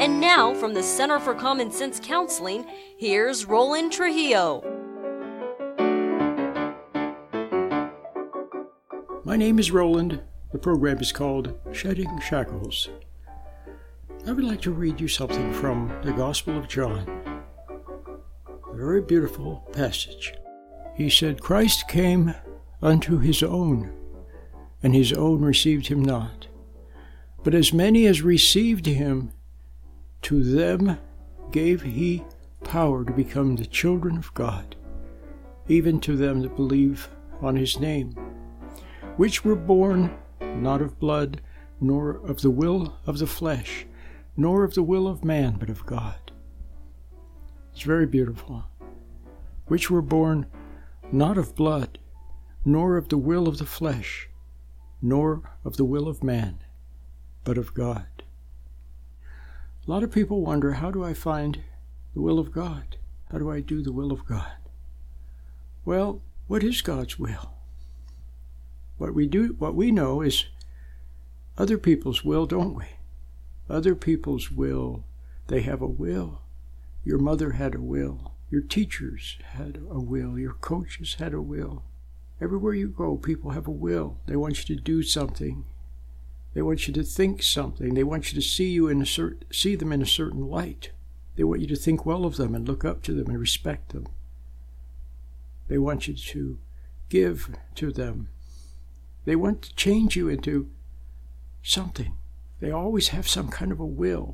And now, from the Center for Common Sense Counseling, here's Roland Trujillo. My name is Roland. The program is called Shedding Shackles. I would like to read you something from the Gospel of John. A very beautiful passage. He said, Christ came unto his own, and his own received him not. But as many as received him, to them gave he power to become the children of God, even to them that believe on his name, which were born not of blood, nor of the will of the flesh, nor of the will of man, but of God. It's very beautiful. Which were born not of blood, nor of the will of the flesh, nor of the will of man, but of God. A lot of people wonder, how do I find the will of God? How do I do the will of God? Well, what is God's will? What we know is other people's will, don't we? Other people's will, they have a will. Your mother had a will. Your teachers had a will. Your coaches had a will. Everywhere you go, people have a will. They want you to do something. They want you to think something. They want you to see them in a certain light. They want you to think well of them and look up to them and respect them. They want you to give to them. They want to change you into something. They always have some kind of a will.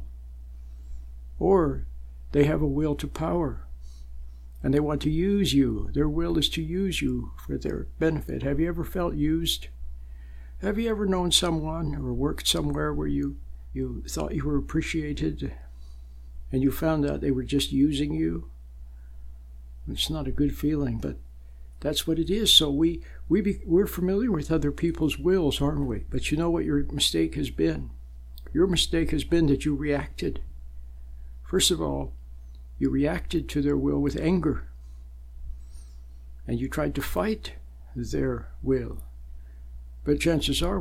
Or they have a will to power. And they want to use you. Their will is to use you for their benefit. Have you ever felt used? Have you ever known someone or worked somewhere where you thought you were appreciated and you found out they were just using you? It's not a good feeling, but that's what it is. So we're familiar with other people's wills, aren't we? But you know what your mistake has been? Your mistake has been that you reacted. First of all, you reacted to their will with anger. And you tried to fight their will. But chances are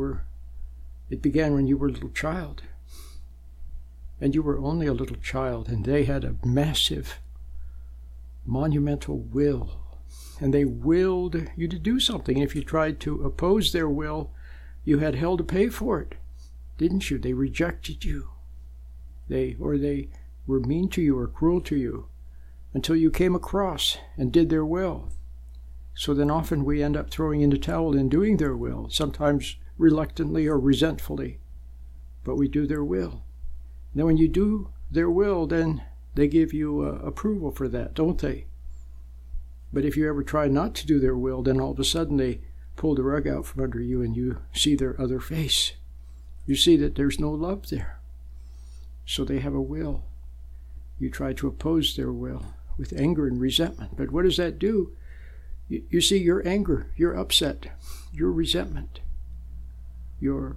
it began when you were a little child. And you were only a little child, and they had a massive, monumental will. And they willed you to do something. If you tried to oppose their will, you had hell to pay for it, didn't you? They rejected you. They were mean to you or cruel to you until you came across and did their will. So then often we end up throwing in the towel and doing their will, sometimes reluctantly or resentfully, but we do their will. Now when you do their will, then they give you approval for that, don't they? But if you ever try not to do their will, then all of a sudden they pull the rug out from under you and you see their other face. You see that there's no love there. So they have a will. You try to oppose their will with anger and resentment. But what does that do? You see your anger, your upset, your resentment, your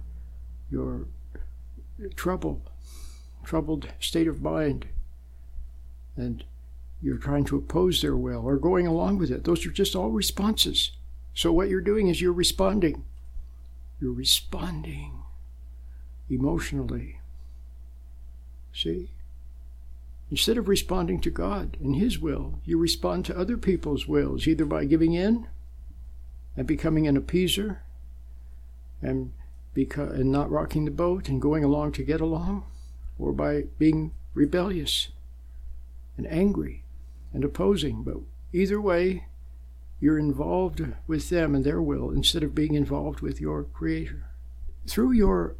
troubled state of mind, and you're trying to oppose their will or going along with it. Those are just all responses. So what you're doing is you're responding. You're responding emotionally. See? Instead of responding to God and his will, you respond to other people's wills, either by giving in and becoming an appeaser and not rocking the boat and going along to get along, or by being rebellious and angry and opposing. But either way, you're involved with them and their will instead of being involved with your Creator. Through your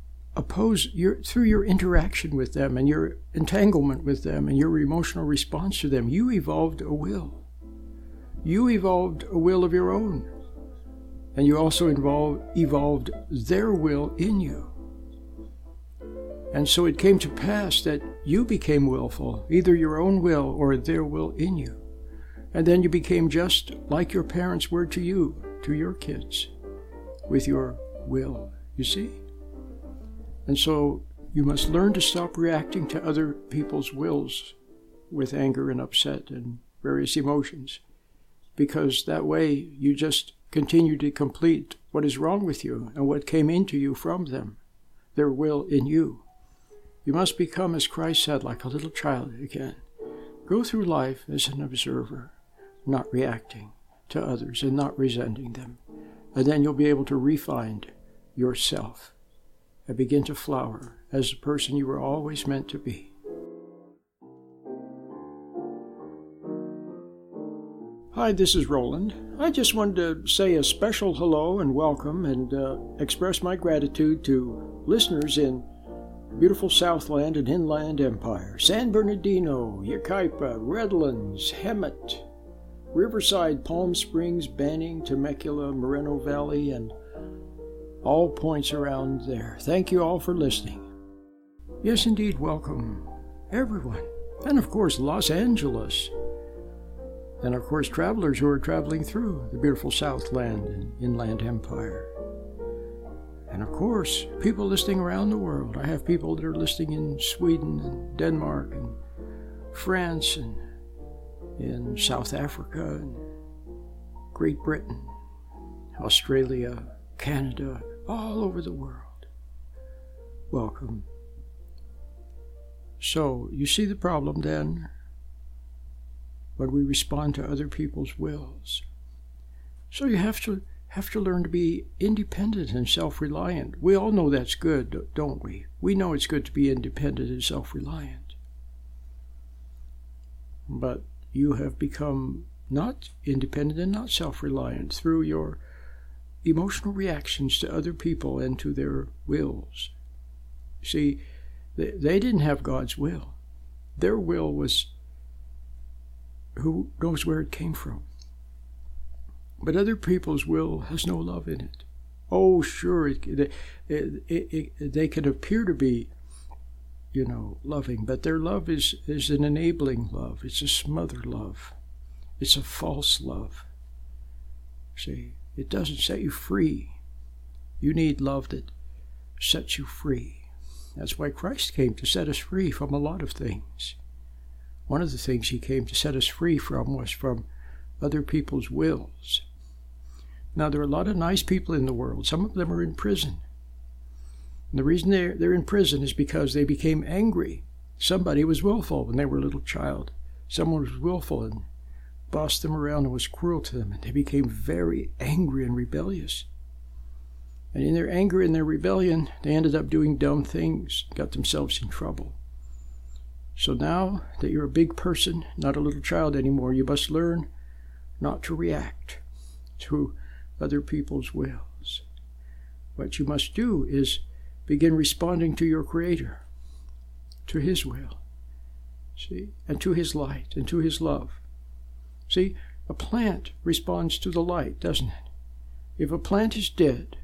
interaction with them and your entanglement with them and your emotional response to them, you evolved a will. You evolved a will of your own. And you also evolved their will in you. And so it came to pass that you became willful, either your own will or their will in you. And then you became just like your parents were to you, to your kids, with your will, you see? And so you must learn to stop reacting to other people's wills with anger and upset and various emotions, because that way you just continue to complete what is wrong with you and what came into you from them, their will in you. You must become, as Christ said, like a little child again. Go through life as an observer, not reacting to others and not resenting them. And then you'll be able to refine yourself and begin to flower as the person you were always meant to be. Hi, this is Roland. I just wanted to say a special hello and welcome and express my gratitude to listeners in beautiful Southland and Inland Empire, San Bernardino, Yucaipa, Redlands, Hemet, Riverside, Palm Springs, Banning, Temecula, Moreno Valley, and all points around there. Thank you all for listening. Yes, indeed, welcome everyone. And of course, Los Angeles. And of course, travelers who are traveling through the beautiful Southland and Inland Empire. And of course, people listening around the world. I have people that are listening in Sweden and Denmark and France and in South Africa and Great Britain, Australia, Canada, all over the world. Welcome. So, you see the problem then when we respond to other people's wills. So you have to learn to be independent and self-reliant. We all know that's good, don't we? We know it's good to be independent and self-reliant. But you have become not independent and not self-reliant through your emotional reactions to other people and to their wills. See, they didn't have God's will. Their will was, who knows where it came from. But other people's will has no love in it. Oh, sure, they can appear to be, loving, but their love is an enabling love. It's a smothered love. It's a false love. See, it doesn't set you free. You need love that sets you free. That's why Christ came, to set us free from a lot of things. One of the things he came to set us free from was from other people's wills. Now, there are a lot of nice people in the world. Some of them are in prison. And the reason they're in prison is because they became angry. Somebody was willful when they were a little child. Someone was willful and bossed them around and was cruel to them. And they became very angry and rebellious. And in their anger and their rebellion, they ended up doing dumb things, got themselves in trouble. So now that you're a big person, not a little child anymore, you must learn not to react to other people's wills. What you must do is begin responding to your Creator, to His will, see, and to His light and to His love. See, a plant responds to the light, doesn't it? If a plant is dead,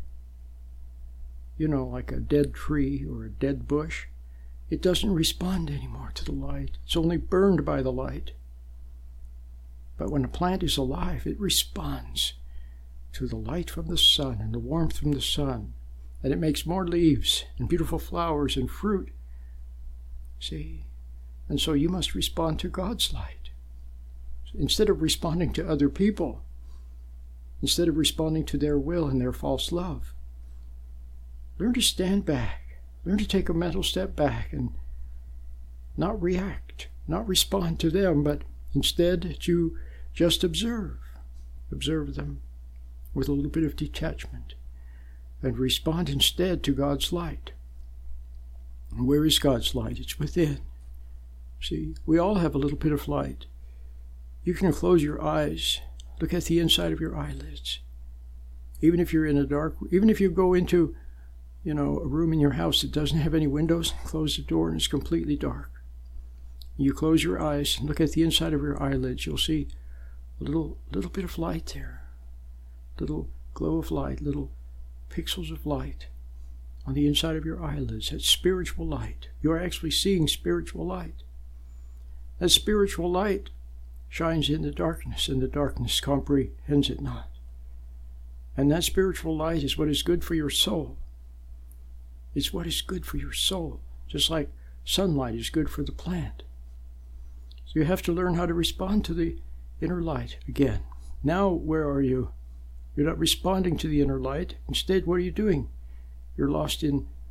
like a dead tree or a dead bush, it doesn't respond anymore to the light. It's only burned by the light. But when a plant is alive, it responds to the light from the sun and the warmth from the sun. And it makes more leaves and beautiful flowers and fruit. See? And so you must respond to God's light. Instead of responding to other people, instead of responding to their will and their false love, learn to stand back. Learn to take a mental step back and not react, not respond to them, but instead to just observe. Observe them with a little bit of detachment and respond instead to God's light. And where is God's light? It's within. See, we all have a little bit of light. You can close your eyes, look at the inside of your eyelids. Even if you're in a dark, even if you go into a room in your house that doesn't have any windows, close the door and it's completely dark. You close your eyes and look at the inside of your eyelids. You'll see a little bit of light there. Little glow of light, little pixels of light on the inside of your eyelids. That's spiritual light. You're actually seeing spiritual light. That spiritual light shines in the darkness, and the darkness comprehends it not. And that spiritual light is what is good for your soul. It's what is good for your soul, just like sunlight is good for the plant. So you have to learn how to respond to the inner light again. Now, where are you? You're not responding to the inner light. Instead, what are you doing? You're lost in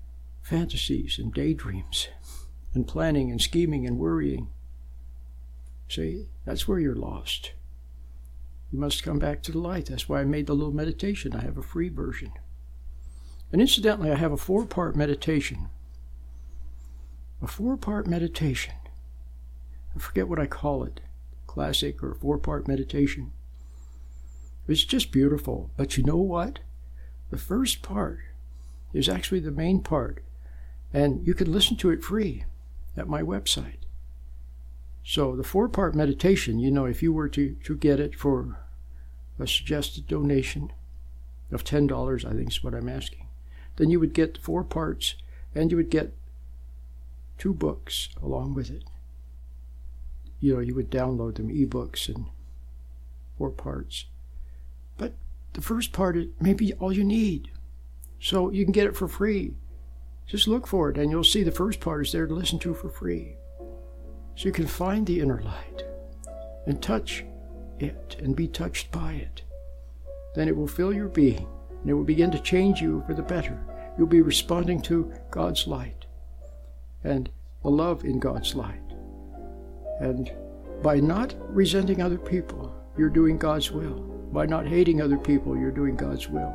fantasies and daydreams and planning and scheming and worrying. See, that's where you're lost. You must come back to the light. That's why I made the little meditation. I have a free version. And incidentally, I have a 4-part meditation. A 4-part meditation. I forget what I call it. Classic or 4-part meditation. It's just beautiful. But you know what? The first part is actually the main part. And you can listen to it free at my website. So the 4-part meditation, if you were to get it for a suggested donation of $10, I think is what I'm asking, then you would get 4 parts and you would get 2 books along with it. You would download them, ebooks and 4 parts. But the first part is maybe all you need. So you can get it for free. Just look for it and you'll see the first part is there to listen to for free. So you can find the inner light and touch it and be touched by it. Then it will fill your being and it will begin to change you for the better. You'll be responding to God's light and the love in God's light. And by not resenting other people, you're doing God's will. By not hating other people, you're doing God's will.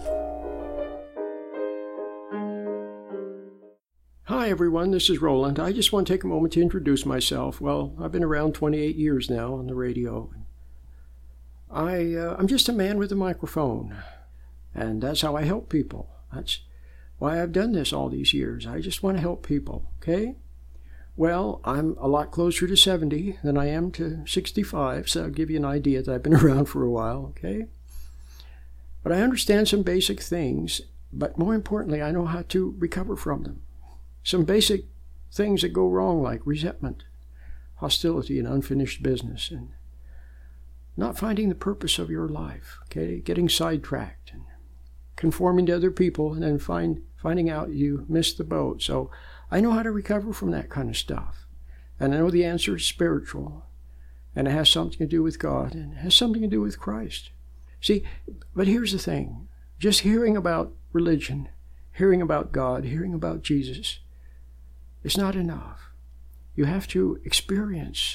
Hi everyone, this is Roland. I just want to take a moment to introduce myself. Well, I've been around 28 years now on the radio. I'm just a man with a microphone, and that's how I help people. That's why I've done this all these years. I just want to help people, okay? Well, I'm a lot closer to 70 than I am to 65, so I'll give you an idea that I've been around for a while, okay? But I understand some basic things, but more importantly, I know how to recover from them. Some basic things that go wrong, like resentment, hostility, and unfinished business, and not finding the purpose of your life, okay? Getting sidetracked and conforming to other people, and then finding out you missed the boat. So I know how to recover from that kind of stuff. And I know the answer is spiritual, and it has something to do with God, and it has something to do with Christ. See, but here's the thing. Just hearing about religion, hearing about God, hearing about Jesus, it's not enough. You have to experience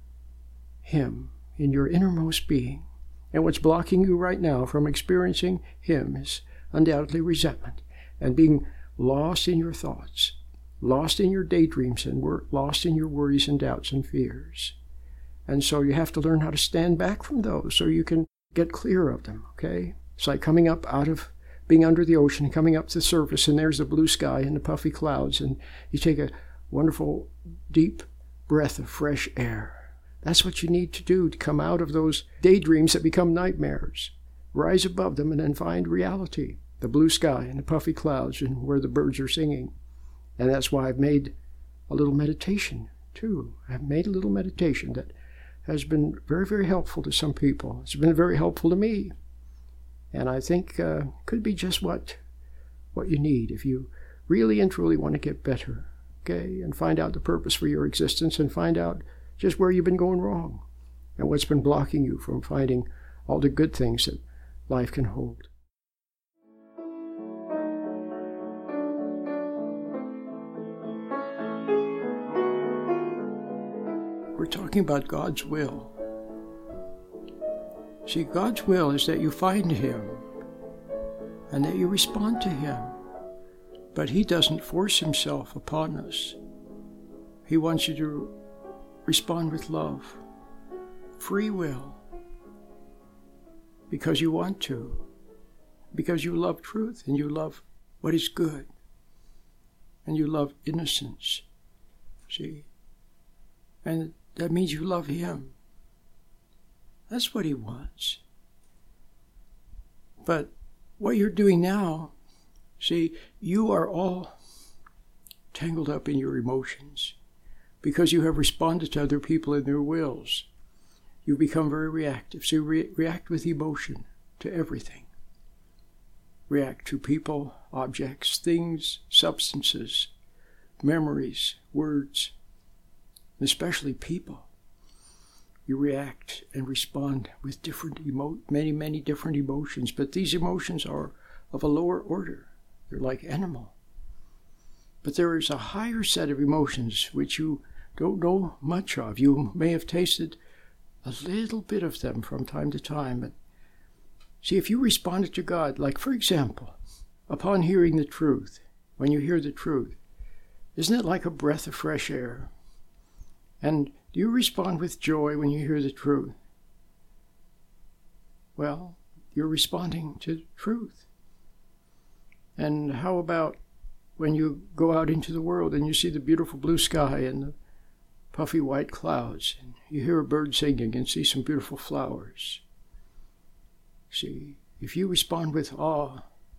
Him in your innermost being. And what's blocking you right now from experiencing Him is undoubtedly resentment and being lost in your thoughts, lost in your daydreams, and lost in your worries and doubts and fears. And so you have to learn how to stand back from those so you can get clear of them, okay? It's like coming up out of being under the ocean and coming up to the surface, and there's the blue sky and the puffy clouds, and you take a wonderful deep breath of fresh air. That's what you need to do to come out of those daydreams that become nightmares. Rise above them and then find reality, the blue sky and the puffy clouds and where the birds are singing. And that's why I've made a little meditation too. I've made a little meditation that has been very, very helpful to some people. It's been very helpful to me. And I think could be just what you need if you really and truly want to get better, okay? And find out the purpose for your existence and find out just where you've been going wrong and what's been blocking you from finding all the good things that life can hold. We're talking about God's will. See, God's will is that you find Him and that you respond to Him. But He doesn't force Himself upon us. He wants you to respond with love, free will, because you want to, because you love truth and you love what is good and you love innocence, see? And that means you love Him. That's what He wants. But what you're doing now, see, you are all tangled up in your emotions because you have responded to other people and their wills. You become very reactive. So you react with emotion to everything. React to people, objects, things, substances, memories, words, and especially people. You react and respond with many different emotions, but these emotions are of a lower order. They're like animal. But there is a higher set of emotions which you don't know much of. You may have tasted a little bit of them from time to time. But see, if you responded to God, like for example, upon hearing the truth, when you hear the truth, isn't it like a breath of fresh air? And do you respond with joy when you hear the truth? Well, you're responding to truth. And how about when you go out into the world and you see the beautiful blue sky and the puffy white clouds, and you hear a bird singing and see some beautiful flowers? See, if you respond with awe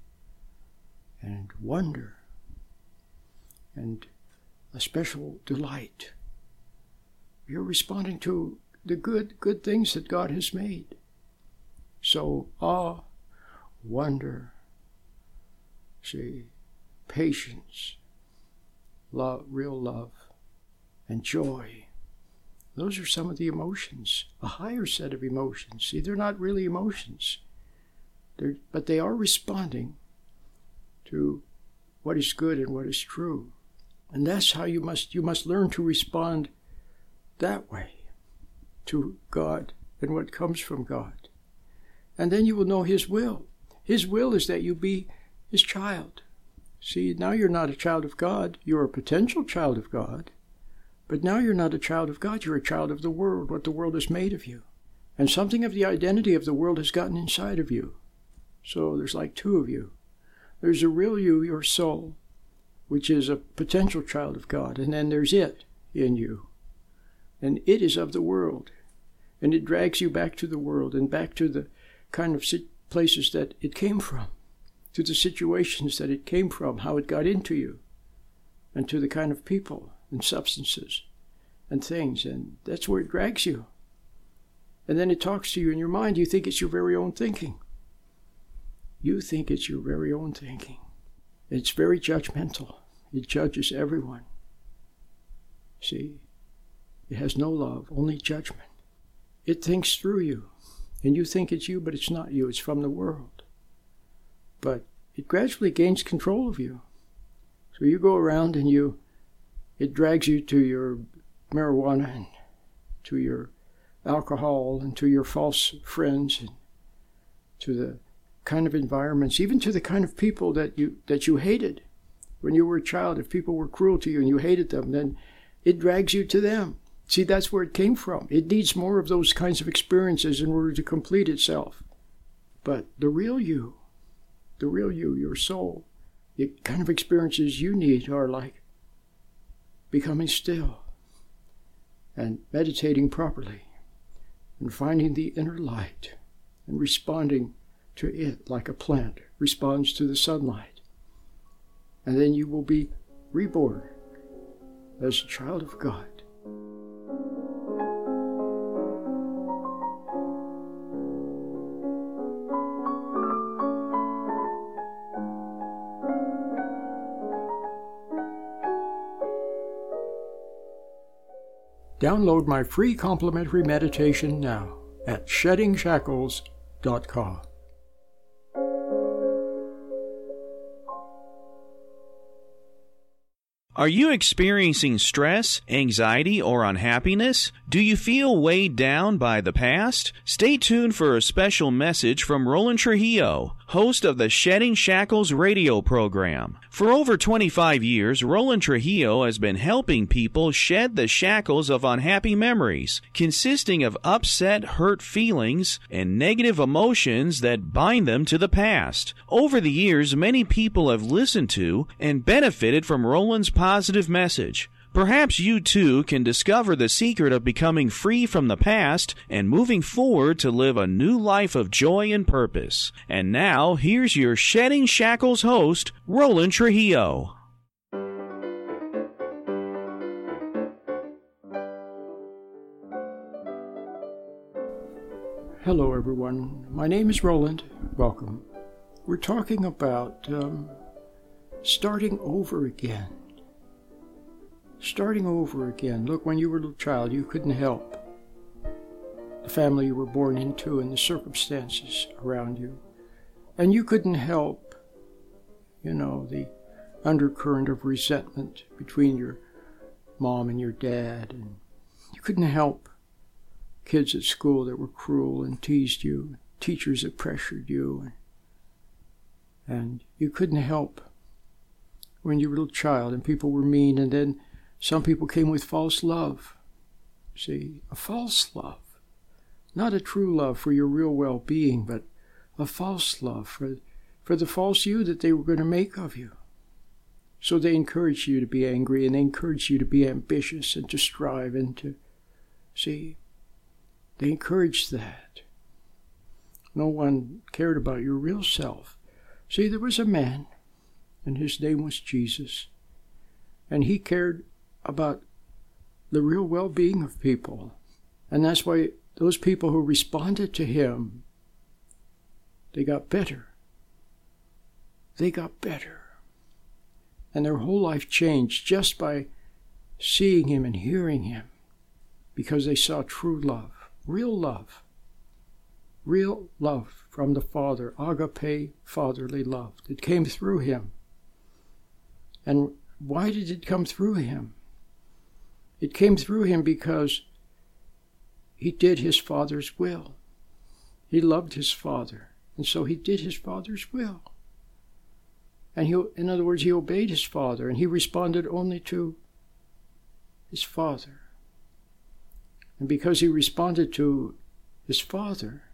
and wonder and a special delight, you're responding to the good things that God has made. So awe, wonder, see, patience, love, real love, and joy. Those are some of the emotions, a higher set of emotions. See, they're not really emotions, but they are responding to what is good and what is true. And that's how you must learn to respond that way to God and what comes from God. And then you will know His will. His will is that you be His child. See, now you're not a child of God. You're a potential child of God. But now you're not a child of God. You're a child of the world, what the world has made of you. And something of the identity of the world has gotten inside of you. So there's like two of you. There's a real you, your soul, which is a potential child of God. And then there's it in you. And it is of the world. And it drags you back to the world and back to the kind of places that it came from, to the situations that it came from, how it got into you, and to the kind of people and substances and things. And that's where it drags you. And then it talks to you in your mind. You think it's your very own thinking. You think it's your very own thinking. It's very judgmental. It judges everyone. See, it has no love, only judgment. It thinks through you. And you think it's you, but it's not you. It's from the world. But it gradually gains control of you. So you go around and it drags you to your marijuana and to your alcohol and to your false friends and to the kind of environments, even to the kind of people that you hated when you were a child. If people were cruel to you and you hated them, then it drags you to them. See, that's where it came from. It needs more of those kinds of experiences in order to complete itself. But the real you, your soul, the kind of experiences you need are like becoming still and meditating properly and finding the inner light and responding to it like a plant responds to the sunlight. And then you will be reborn as a child of God. Download my free complimentary meditation now at SheddingShackles.com. Are you experiencing stress, anxiety, or unhappiness? Do you feel weighed down by the past? Stay tuned for a special message from Roland Trujillo, host of the Shedding Shackles radio program. For over 25 years, Roland Trujillo has been helping people shed the shackles of unhappy memories, consisting of upset, hurt feelings and negative emotions that bind them to the past. Over the years, many people have listened to and benefited from Roland's positive message. Perhaps you too can discover the secret of becoming free from the past and moving forward to live a new life of joy and purpose. And now, here's your Shedding Shackles host, Roland Trujillo. Hello everyone, my name is Roland. Welcome. We're talking about starting over again. Starting over again. Look, when you were a little child, you couldn't help the family you were born into and the circumstances around you. And you couldn't help, the undercurrent of resentment between your mom and your dad, and you couldn't help kids at school that were cruel and teased you, teachers that pressured you, and you couldn't help when you were a little child and people were mean, and then some people came with false love. See, a false love. Not a true love for your real well-being, but a false love for the false you that they were going to make of you. So they encouraged you to be angry, and they encouraged you to be ambitious and to strive and to, see, they encouraged that. No one cared about your real self. See, there was a man, and his name was Jesus, and he cared about the real well-being of people. And that's why those people who responded to him, they got better. They got better. And their whole life changed just by seeing him and hearing him, because they saw true love, real love from the Father, agape, fatherly love that came through him. And why did it come through him? It came through him because he did his Father's will. He loved his Father, and so he did his Father's will. And in other words, he obeyed his Father, and he responded only to his Father. And because he responded to his Father,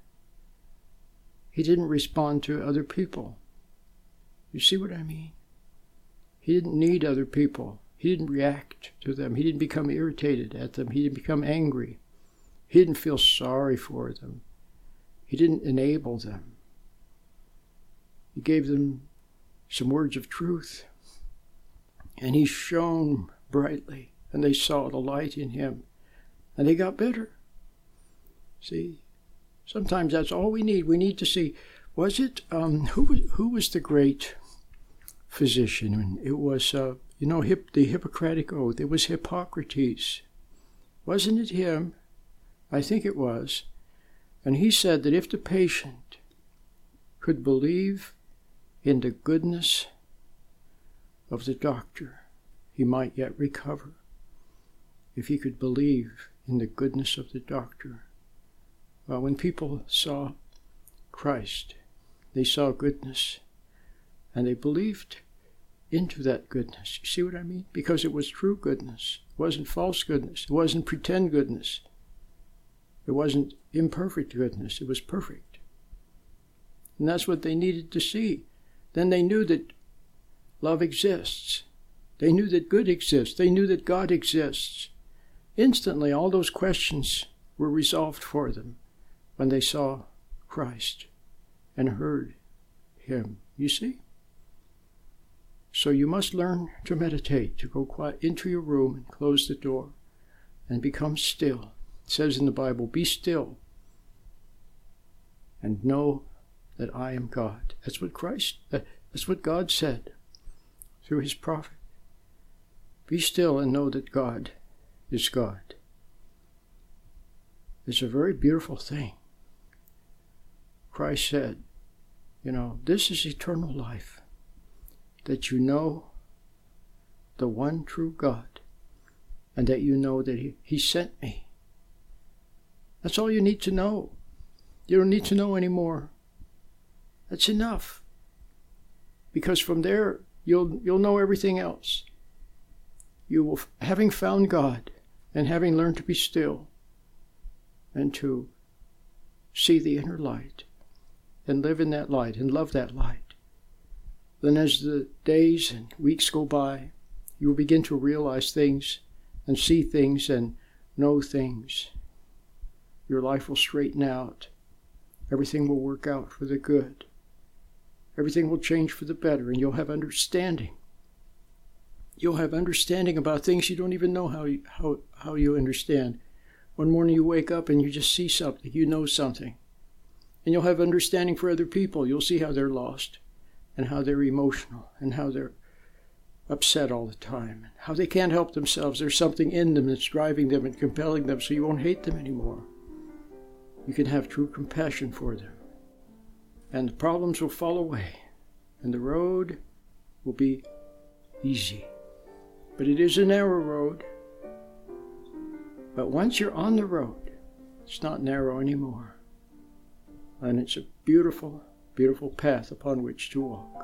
he didn't respond to other people. You see what I mean? He didn't need other people. He didn't react to them. He didn't become irritated at them. He didn't become angry. He didn't feel sorry for them. He didn't enable them. He gave them some words of truth. And he shone brightly, and they saw the light in him, and they got better. See, sometimes that's all we need. We need to see, was it, who was the great physician? And it was, the Hippocratic Oath. It was Hippocrates. Wasn't it him? I think it was. And he said that if the patient could believe in the goodness of the doctor, he might yet recover. If he could believe in the goodness of the doctor. Well, when people saw Christ, they saw goodness, and they believed into that goodness. You see what I mean? Because it was true goodness. It wasn't false goodness. It wasn't pretend goodness. It wasn't imperfect goodness. It was perfect. And that's what they needed to see. Then they knew that love exists. They knew that good exists. They knew that God exists. Instantly, all those questions were resolved for them when they saw Christ and heard him. You see? So you must learn to meditate, to go quiet into your room and close the door and become still. It says in the Bible, be still and know that I am God. That's what God said through his prophet. Be still and know that God is God. It's a very beautiful thing. Christ said, this is eternal life, that you know the one true God, and that you know that he sent me. That's all you need to know. You don't need to know anymore. That's enough. Because from there, you'll know everything else. You will, having found God, and having learned to be still, and to see the inner light, and live in that light, and love that light, then as the days and weeks go by, you will begin to realize things, and see things, and know things. Your life will straighten out. Everything will work out for the good. Everything will change for the better, and you'll have understanding. You'll have understanding about things you don't even know how you understand. One morning you wake up and you just see something, you know something. And you'll have understanding for other people. You'll see how they're lost, and how they're emotional, and how they're upset all the time, and how they can't help themselves. There's something in them that's driving them and compelling them, so you won't hate them anymore. You can have true compassion for them. And the problems will fall away, and the road will be easy. But it is a narrow road. But once you're on the road, it's not narrow anymore. And it's a beautiful, beautiful path upon which to walk.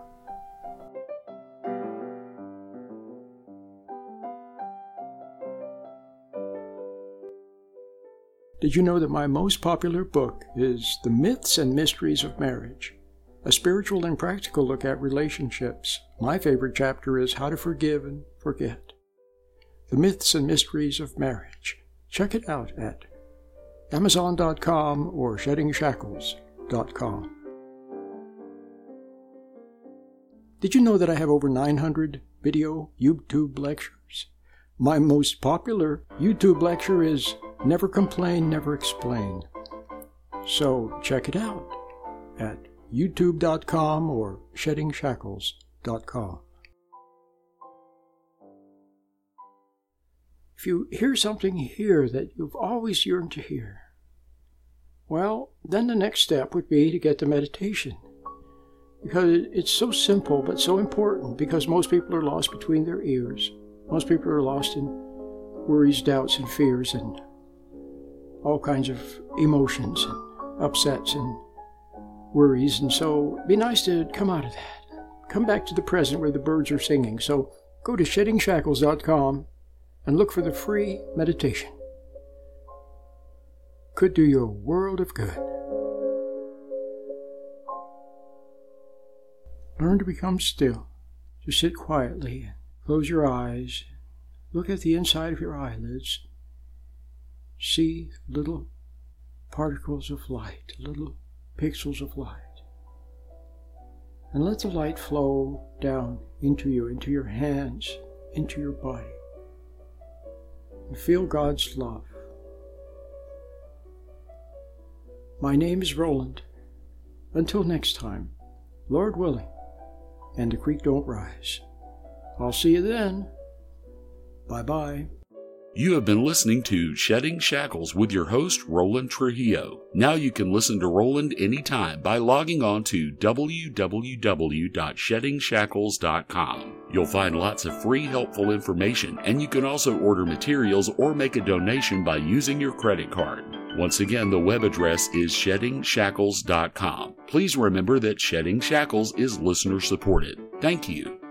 Did you know that my most popular book is The Myths and Mysteries of Marriage? A spiritual and practical look at relationships. My favorite chapter is How to Forgive and Forget. The Myths and Mysteries of Marriage. Check it out at Amazon.com or SheddingShackles.com. Did you know that I have over 900 video YouTube lectures? My most popular YouTube lecture is Never Complain, Never Explain. So check it out at youtube.com or SheddingShackles.com. If you hear something here that you've always yearned to hear, well, then the next step would be to get the meditation. Because it's so simple but so important, because most people are lost between their ears. Most people are lost in worries, doubts, and fears, and all kinds of emotions and upsets and worries. And so it'd be nice to come out of that. Come back to the present where the birds are singing. So go to SheddingShackles.com and look for the free meditation. Could do you a world of good. Learn to become still. Just sit quietly and close your eyes. Look at the inside of your eyelids. See little particles of light, little pixels of light. And let the light flow down into you, into your hands, into your body. And feel God's love. My name is Roland. Until next time, Lord willing, and the creek don't rise. I'll see you then. Bye-bye. You have been listening to Shedding Shackles with your host, Roland Trujillo. Now you can listen to Roland anytime by logging on to www.SheddingShackles.com. You'll find lots of free, helpful information, and you can also order materials or make a donation by using your credit card. Once again, the web address is SheddingShackles.com. Please remember that Shedding Shackles is listener-supported. Thank you.